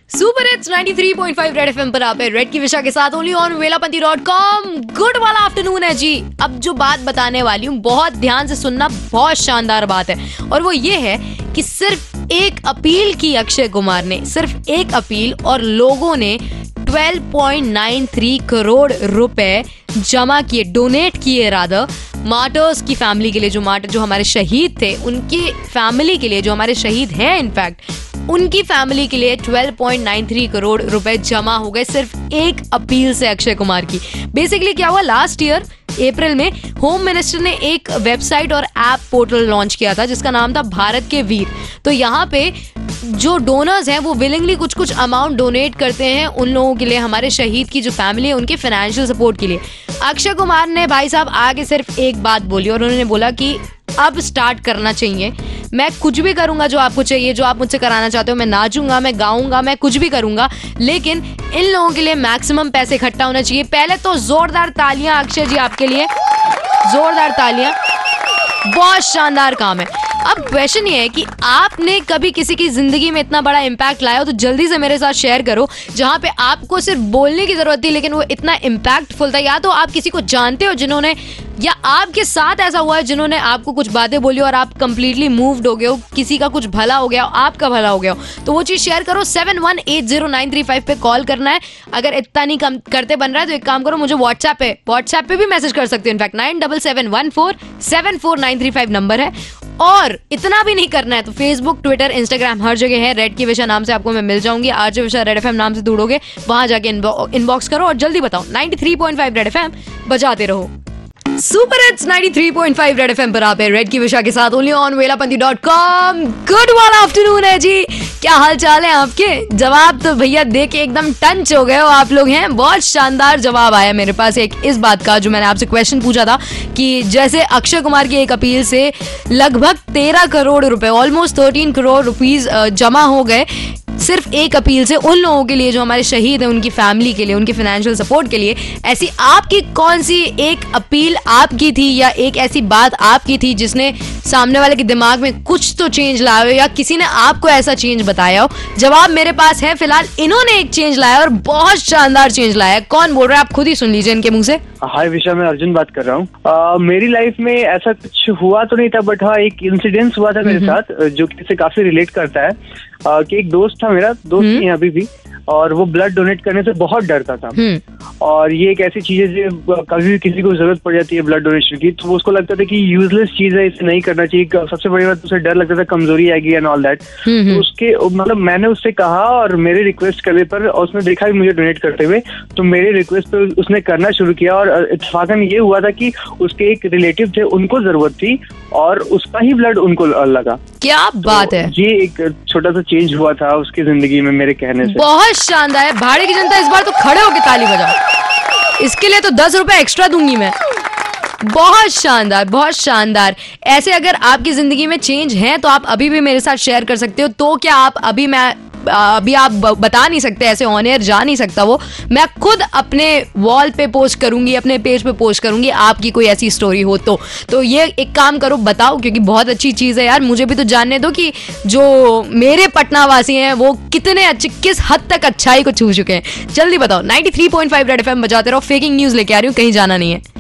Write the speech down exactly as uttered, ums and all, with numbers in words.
Super hits ninety three point five Red FM पर आप है रेड की विशा के साथ only on Velapanti dot com. Good वाला आफ्टरनून है जी। अब जो बात बताने वाली हूँ बहुत ध्यान से सुनना, बहुत शानदार बात है और वो ये है कि सिर्फ एक अपील की अक्षय कुमार ने, सिर्फ एक अपील और लोगों ने twelve point nine three crore रुपए जमा किए, डोनेट किए रादर मार्टर्स की फैमिली के लिए, जो मार्टर जो हमारे शहीद थे उनकी फैमिली के लिए, जो हमारे शहीद हैं इनफैक्ट उनकी फैमिली के लिए twelve point nine three crore रुपए जमा हो गए सिर्फ एक अपील से अक्षय कुमार की। बेसिकली क्या हुआ, लास्ट ईयर अप्रैल में होम मिनिस्टर ने एक वेबसाइट और ऐप पोर्टल लॉन्च किया था जिसका नाम था भारत के वीर। तो यहाँ पे जो डोनर्स हैं वो विलिंगली कुछ कुछ अमाउंट डोनेट करते हैं उन लोगों के लिए, हमारे शहीद की जो फैमिली है उनके फाइनेंशियल सपोर्ट के लिए। अक्षय कुमार ने भाई साहब आगे सिर्फ एक बात बोली और उन्होंने बोला कि अब स्टार्ट करना चाहिए, मैं कुछ भी करूंगा जो आपको चाहिए, जो आप मुझसे कराना चाहते हो, मैं नाचूंगा, मैं गाऊंगा, मैं कुछ भी करूंगा, लेकिन इन लोगों के लिए मैक्सिमम पैसे इकट्ठा होना चाहिए। पहले तो जोरदार तालियां अक्षय जी आपके लिए, जोरदार तालियां, बहुत शानदार काम है। अब क्वेश्चन ये है कि आपने कभी किसी की जिंदगी में इतना बड़ा इम्पैक्ट लाया हो तो जल्दी से मेरे साथ शेयर करो, जहां पे आपको सिर्फ बोलने की जरूरत थी लेकिन वो इतना इम्पैक्टफुल था। या तो आप किसी को जानते हो जिन्होंने, या आपके साथ ऐसा हुआ है जिन्होंने आपको कुछ बातें बोली और आप कंप्लीटली मूव्ड हो गए हो, किसी का कुछ भला हो गया हो, आपका भला हो गया हो, तो वो चीज शेयर करो। Seven one eight zero nine three five पे कॉल करना है। अगर इतना नहीं कम करते बन रहा है तो एक काम करो, मुझे व्हाट्सएप पे व्हाट्सएप पे भी मैसेज कर सकते हो। In fact nine double seven one four seven four nine three five number है। और इतना भी नहीं करना है तो फेसबुक, ट्विटर, इंस्टाग्राम हर जगह है, रेड की विशा नाम से आपको मैं मिल जाऊंगी। आरजे विशा रेड एफएम नाम से ढूंढोगे, वहां जाके इनबॉक्स करो और जल्दी बताओ। Ninety three point five Red FM बजाते रहो। Super hits ninety three point five Red FM पर आप है रेड की विशा के साथ only on Velapanti dot com. Good वाला आफ्टरनून है जी। क्या हाल चाल है आपके? जवाब तो भैया दे के एकदम टंच हो गए हो आप लोग हैं। बहुत शानदार जवाब आया मेरे पास एक इस बात का जो मैंने आपसे क्वेश्चन पूछा था कि जैसे अक्षय कुमार की एक अपील से लगभग तेरह करोड़ रुपए, ऑलमोस्ट थर्टीन करोड़ रुपीज जमा हो गए सिर्फ एक अपील से उन लोगों के लिए जो हमारे शहीद हैं, उनकी फैमिली के लिए, उनके फाइनेंशियल सपोर्ट के लिए। ऐसी आपकी कौन सी एक अपील आपकी थी या एक ऐसी बात आपकी थी जिसने सामने वाले के दिमाग में कुछ तो चेंज लाया हो या किसी ने आपको ऐसा चेंज बताया हो? जवाब मेरे पास है फिलहाल। इन्होंने एक चेंज लाया और बहुत शानदार चेंज लाया है। कौन बोल रहा है आप खुद ही सुन लीजिए इनके मुंह से। हाय विशा, मैं अर्जुन बात कर रहा हूँ। मेरी लाइफ में ऐसा कुछ हुआ तो नहीं था, बट हाँ एक इंसिडेंस हुआ था मेरे साथ जो कि इससे काफी रिलेट करता है। uh, कि एक दोस्त था मेरा, दोस्त नहीं अभी भी, और वो ब्लड डोनेट करने से बहुत डरता था। और ये एक ऐसी चीज है जो कभी भी किसी को जरूरत पड़ जाती है ब्लड डोनेशन की, तो उसको लगता था कि यूजलेस चीज है, इसे नहीं करना चाहिए। सबसे बड़ी बात उसे डर लगता था कमजोरी आएगी एंड ऑल दैट। तो उसके मतलब मैंने उससे कहा और मेरे रिक्वेस्ट करने पर उसने देखा भी मुझे डोनेट करते हुए, तो मेरे रिक्वेस्ट पे उसने करना शुरू किया। और इत्तेफाकन ये हुआ था कि उसके एक रिलेटिव थे, उनको जरूरत थी और उसका ही ब्लड उनको लगा। क्या बात है। ये एक छोटा सा चेंज हुआ था उसकी जिंदगी में मेरे कहने से। बहुत शानदार है। भाड़े की जनता इस बार तो खड़े होकर ताली बजाओ, इसके लिए तो दस रुपए एक्स्ट्रा दूंगी मैं। बहुत शानदार, बहुत शानदार। ऐसे अगर आपकी जिंदगी में चेंज है तो आप अभी भी मेरे साथ शेयर कर सकते हो। तो क्या आप अभी, मैं अभी आप बता नहीं सकते, ऐसे ऑन एयर जा नहीं सकता वो, मैं खुद अपने वॉल पे पोस्ट करूंगी, अपने पेज पे पोस्ट करूंगी आपकी कोई ऐसी स्टोरी हो तो। तो ये एक काम करो, बताओ, क्योंकि बहुत अच्छी चीज है यार। मुझे भी तो जानने दो कि जो मेरे पटना वासी हैं वो कितने अच्छे, किस हद तक अच्छाई को छू चुके हैं। जल्दी बताओ। Ninety three point five Red FM बजाते रहो। फेकिंग न्यूज लेके आ रही हूँ, कहीं जाना नहीं है।